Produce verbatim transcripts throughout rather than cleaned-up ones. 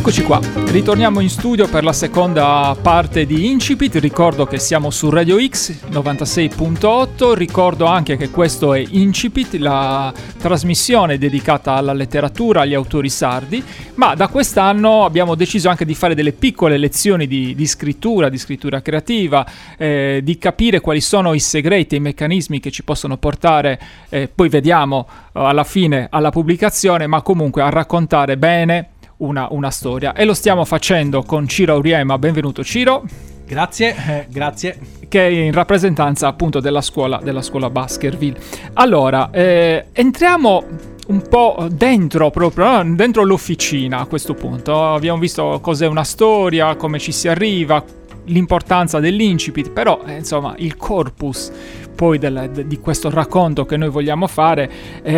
Eccoci qua, ritorniamo in studio per la seconda parte di Incipit. Ricordo che siamo su Radio X novantasei virgola otto, ricordo anche che questo è Incipit, la trasmissione dedicata alla letteratura, agli autori sardi, ma da quest'anno abbiamo deciso anche di fare delle piccole lezioni di, di scrittura, di scrittura creativa, eh, di capire quali sono i segreti e i meccanismi che ci possono portare, eh, poi vediamo eh, alla fine alla pubblicazione, ma comunque a raccontare bene Una, una storia, e lo stiamo facendo con Ciro Auriemma. Benvenuto Ciro. Grazie, eh, grazie. Che è in rappresentanza appunto della scuola, della scuola Baskerville. Allora, eh, entriamo un po' dentro proprio, no? Dentro l'officina a questo punto. Abbiamo visto cos'è una storia, come ci si arriva, l'importanza dell'incipit, però eh, insomma il corpus poi del, de, di questo racconto che noi vogliamo fare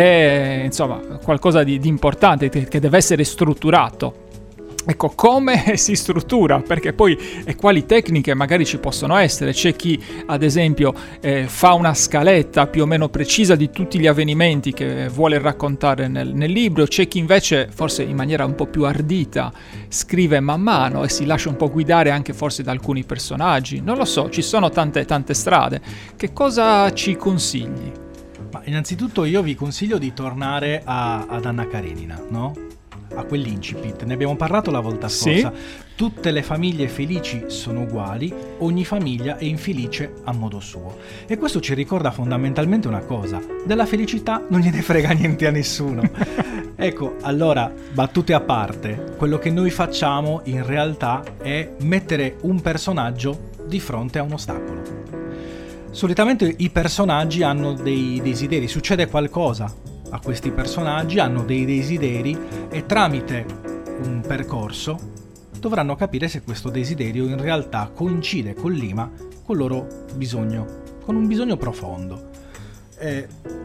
è insomma qualcosa di, di importante, che, che deve essere strutturato. Ecco, come si struttura? Perché poi e quali tecniche magari ci possono essere? C'è chi, ad esempio, eh, fa una scaletta più o meno precisa di tutti gli avvenimenti che vuole raccontare nel, nel libro, c'è chi invece, forse in maniera un po' più ardita, scrive man mano e si lascia un po' guidare anche forse da alcuni personaggi. Non lo so, ci sono tante tante strade. Che cosa ci consigli? Ma innanzitutto io vi consiglio di tornare a, ad Anna Karenina, no? A quell'incipit, ne abbiamo parlato la volta scorsa. Sì. Tutte le famiglie felici sono uguali, ogni famiglia è infelice a modo suo. E questo ci ricorda fondamentalmente una cosa: della felicità non gliene frega niente a nessuno. Ecco, allora, battute a parte, quello che noi facciamo in realtà è mettere un personaggio di fronte a un ostacolo. Solitamente i personaggi hanno dei desideri, succede qualcosa a questi personaggi, hanno dei desideri e tramite un percorso dovranno capire se questo desiderio in realtà coincide, collima con il loro bisogno, con un bisogno profondo. E,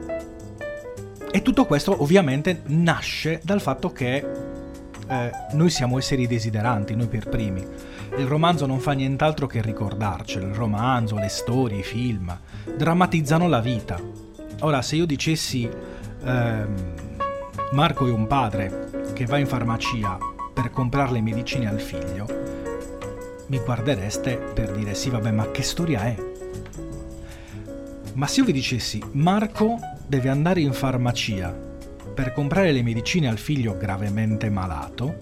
e tutto questo ovviamente nasce dal fatto che eh, noi siamo esseri desideranti, noi per primi. Il romanzo non fa nient'altro che ricordarcelo, il romanzo, le storie, i film drammatizzano la vita. Ora, se io dicessi Marco è un padre che va in farmacia per comprare le medicine al figlio, mi guardereste per dire sì vabbè, ma che storia è? Ma se io vi dicessi Marco deve andare in farmacia per comprare le medicine al figlio gravemente malato,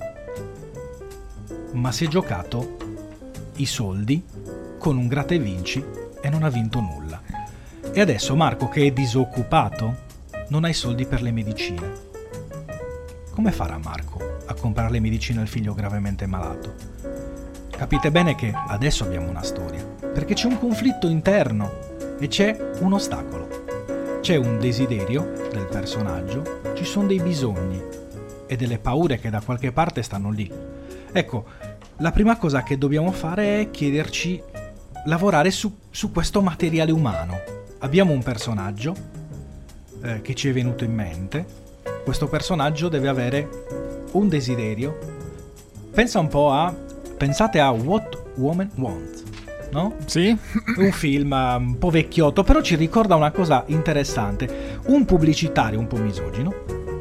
ma si è giocato i soldi con un gratta e vinci e non ha vinto nulla, e adesso Marco, che è disoccupato, non ha i soldi per le medicine. Come farà Marco a comprare le medicine al figlio gravemente malato? Capite bene che adesso abbiamo una storia, perché c'è un conflitto interno e c'è un ostacolo. C'è un desiderio del personaggio, ci sono dei bisogni e delle paure che da qualche parte stanno lì. Ecco, la prima cosa che dobbiamo fare è chiederci, lavorare su, su questo materiale umano. Abbiamo un personaggio che ci è venuto in mente. Questo personaggio deve avere un desiderio. Pensa un po' a pensate a What Woman Wants, no? Sì. Un film un po' vecchiotto, però ci ricorda una cosa interessante. Un pubblicitario un po' misogino,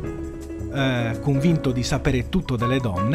eh, convinto di sapere tutto delle donne,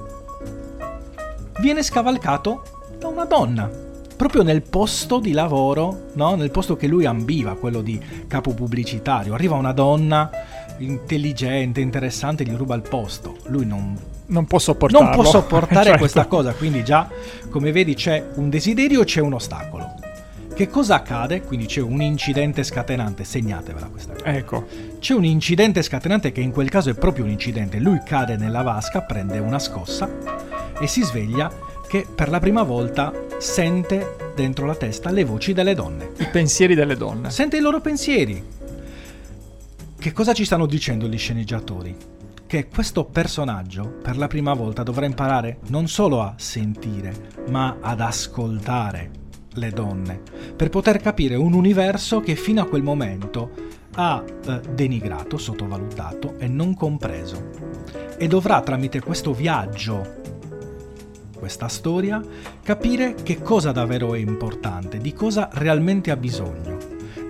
viene scavalcato da una donna proprio nel posto di lavoro, no? Nel posto che lui ambiva, quello di capo pubblicitario. Arriva una donna intelligente, interessante, gli ruba il posto. Lui non, non può sopportarlo. Non può sopportare certo. questa cosa, quindi già, come vedi, c'è un desiderio, c'è un ostacolo. Che cosa accade? Quindi c'è un incidente scatenante, segnatevela questa cosa. Ecco. C'è un incidente scatenante che in quel caso è proprio un incidente. Lui cade nella vasca, prende una scossa e si sveglia che per la prima volta sente dentro la testa le voci delle donne. I pensieri delle donne. Sente i loro pensieri. Che cosa ci stanno dicendo gli sceneggiatori? Che questo personaggio per la prima volta dovrà imparare non solo a sentire, ma ad ascoltare le donne, per poter capire un universo che fino a quel momento ha eh, denigrato, sottovalutato e non compreso. E dovrà tramite questo viaggio, questa storia, capire che cosa davvero è importante, di cosa realmente ha bisogno,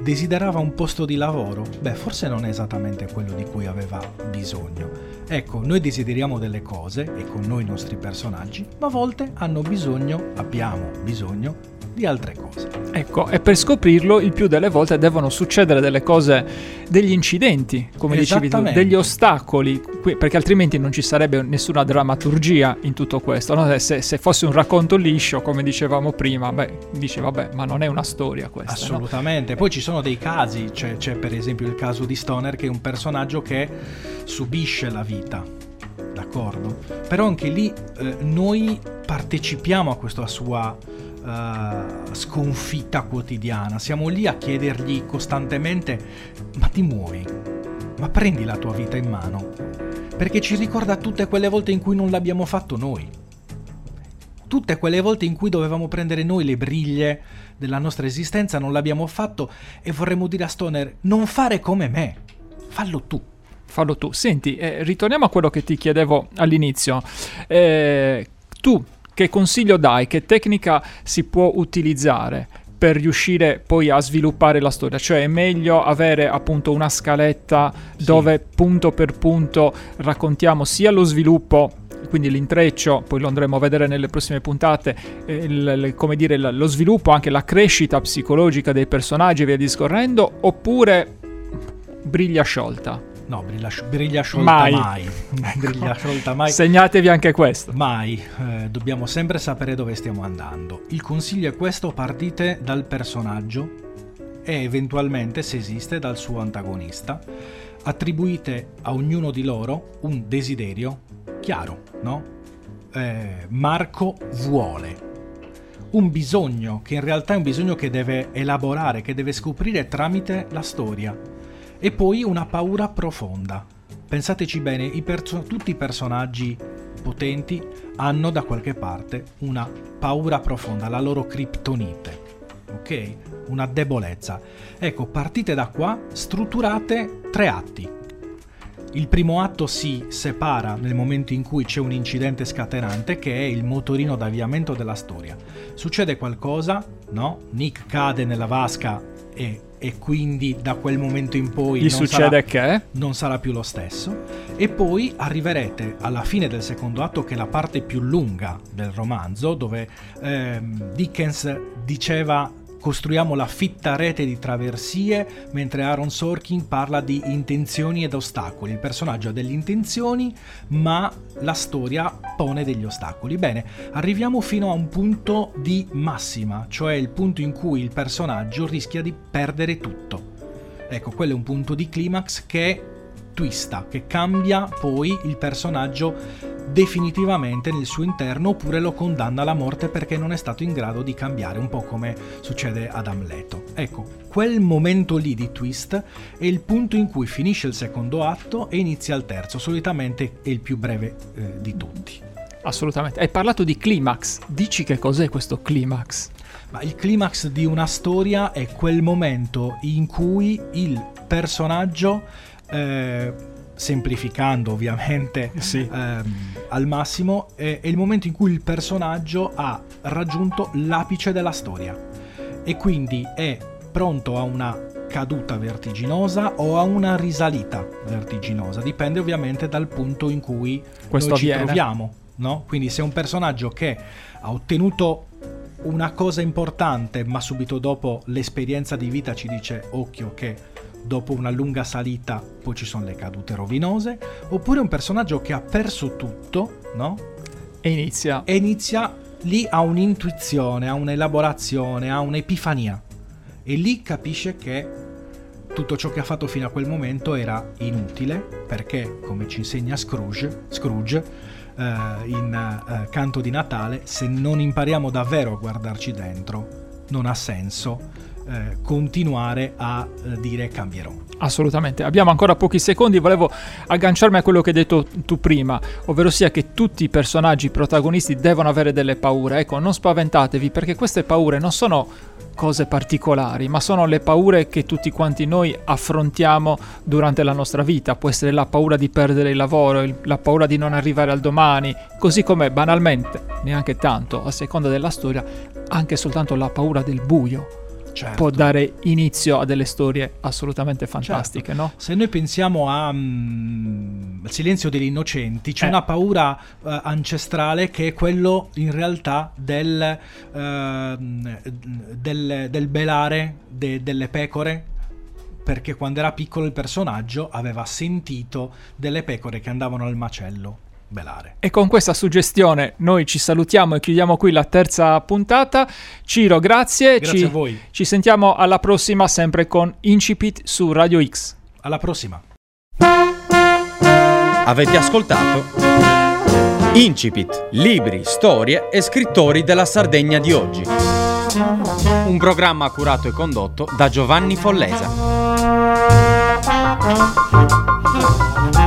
desiderava un posto di lavoro? Beh, forse non è esattamente quello di cui aveva bisogno. Ecco, noi desideriamo delle cose, e con noi i nostri personaggi, ma a volte hanno bisogno, abbiamo bisogno di altre cose. Ecco, e per scoprirlo il più delle volte devono succedere delle cose, degli incidenti, come dicevi tu, degli ostacoli, perché altrimenti non ci sarebbe nessuna drammaturgia in tutto questo, no? se, se fosse un racconto liscio, come dicevamo prima, beh, dice vabbè, ma non è una storia questa. Assolutamente, no? Poi ci sono dei casi, c'è, c'è per esempio il caso di Stoner, che è un personaggio che subisce la vita, d'accordo? Però anche lì eh, noi partecipiamo a questa sua Uh, sconfitta quotidiana, siamo lì a chiedergli costantemente: ma ti muovi? Ma prendi la tua vita in mano? Perché ci ricorda tutte quelle volte in cui non l'abbiamo fatto noi, tutte quelle volte in cui dovevamo prendere noi le briglie della nostra esistenza, non l'abbiamo fatto, e vorremmo dire a Stoner: non fare come me, fallo tu. Fallo tu. Senti, eh, ritorniamo a quello che ti chiedevo all'inizio. Eh, tu che consiglio dai? Che tecnica si può utilizzare per riuscire poi a sviluppare la storia? Cioè è meglio avere appunto una scaletta sì. dove punto per punto raccontiamo sia lo sviluppo, quindi l'intreccio, poi lo andremo a vedere nelle prossime puntate, eh, il, come dire, lo sviluppo, anche la crescita psicologica dei personaggi e via discorrendo, oppure briglia sciolta? No, briglia, briglia sciolta mai. mai. Briglia sciolta mai. Segnatevi anche questo. Mai. Eh, dobbiamo sempre sapere dove stiamo andando. Il consiglio è questo: partite dal personaggio e eventualmente, se esiste, dal suo antagonista. Attribuite a ognuno di loro un desiderio chiaro, no? Eh, Marco vuole. Un bisogno, che in realtà è un bisogno che deve elaborare, che deve scoprire tramite la storia. E poi una paura profonda. Pensateci bene, i perso- tutti i personaggi potenti hanno da qualche parte una paura profonda, la loro criptonite, ok? Una debolezza. Ecco, partite da qua, strutturate tre atti. Il primo atto si separa nel momento in cui c'è un incidente scatenante, che è il motorino d'avviamento della storia. Succede qualcosa, no? Nick cade nella vasca e e quindi da quel momento in poi gli non succede sarà, che non sarà più lo stesso, e poi arriverete alla fine del secondo atto, che è la parte più lunga del romanzo, dove ehm, Dickens diceva: costruiamo la fitta rete di traversie, mentre Aaron Sorkin parla di intenzioni ed ostacoli. Il personaggio ha delle intenzioni, ma la storia pone degli ostacoli. Bene, arriviamo fino a un punto di massima, cioè il punto in cui il personaggio rischia di perdere tutto. Ecco, quello è un punto di climax che twista, che cambia poi il personaggio definitivamente nel suo interno, oppure lo condanna alla morte perché non è stato in grado di cambiare, un po' come succede ad Amleto. Ecco, quel momento lì di twist è il punto in cui finisce il secondo atto e inizia il terzo, solitamente è il più breve eh, di tutti. Assolutamente. Hai parlato di climax, dici che cos'è questo climax? Ma il climax di una storia è quel momento in cui il personaggio, eh, semplificando ovviamente sì. ehm, al massimo, è, è il momento in cui il personaggio ha raggiunto l'apice della storia e quindi è pronto a una caduta vertiginosa o a una risalita vertiginosa, dipende ovviamente dal punto in cui questo noi ci avviene. troviamo, no? Quindi se è un personaggio che ha ottenuto una cosa importante, ma subito dopo l'esperienza di vita ci dice occhio che dopo una lunga salita poi ci sono le cadute rovinose, oppure un personaggio che ha perso tutto, no? E inizia. E inizia lì, ha un'intuizione, ha un'elaborazione, ha un'epifania, e lì capisce che tutto ciò che ha fatto fino a quel momento era inutile, perché, come ci insegna Scrooge, Scrooge Uh, in uh, Canto di Natale, se non impariamo davvero a guardarci dentro non ha senso uh, continuare a uh, dire cambierò. Assolutamente. Abbiamo ancora pochi secondi, volevo agganciarmi a quello che hai detto tu prima, ovvero sia che tutti i personaggi protagonisti devono avere delle paure. Ecco, non spaventatevi, perché queste paure non sono cose particolari, ma sono le paure che tutti quanti noi affrontiamo durante la nostra vita. Può essere la paura di perdere il lavoro, il, la paura di non arrivare al domani, così come banalmente, neanche tanto, a seconda della storia, anche soltanto la paura del buio. certo. può dare inizio a delle storie assolutamente fantastiche, certo. no? Se noi pensiamo a mm, Il silenzio degli innocenti, c'è Eh. una paura uh, ancestrale che è quello in realtà del, uh, del, del belare de, delle pecore, perché quando era piccolo il personaggio aveva sentito delle pecore che andavano al macello belare. E con questa suggestione noi ci salutiamo e chiudiamo qui la terza puntata. Ciro, grazie. Grazie ci, a voi. Ci sentiamo alla prossima, sempre con Incipit su Radio X. Alla prossima. Avete ascoltato Incipit, libri, storie e scrittori della Sardegna di oggi. Un programma curato e condotto da Giovanni Follesa.